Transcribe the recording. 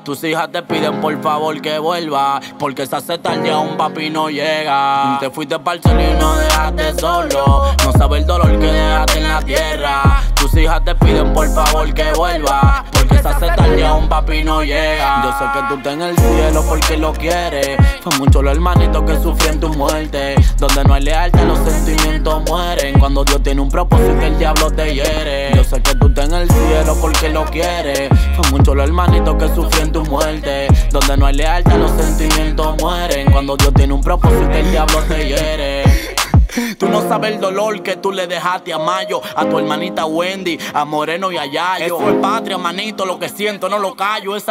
Tus hijas te piden por favor que vuelva, porque se hace tarde aún papi no llega. Te fuiste pa'l cielo y no dejaste solo, no sabes el dolor que dejaste en la tierra. Tus hijas te piden por favor que vuelva, porque se hace tarde aún papi no llega. Yo sé que tú estás en el cielo porque lo quieres. Fue mucho los hermanitos que sufrieron tu muerte. Donde no hay lealtad los sentimientos mueren. Cuando Dios tiene un propósito el diablo te hiere. Yo sé que tú estás en el cielo porque lo quieres. Fue mucho los hermanitos que sufrieron tu muerte. Donde no hay lealtad los sentimientos mueren. Cuando Dios tiene un propósito el diablo te hiere. Tú no sabes el dolor que tú le dejaste a Mayo, a tu hermanita Wendy, a Moreno y a Yayo. Eso es patria, manito, lo que siento no lo callo.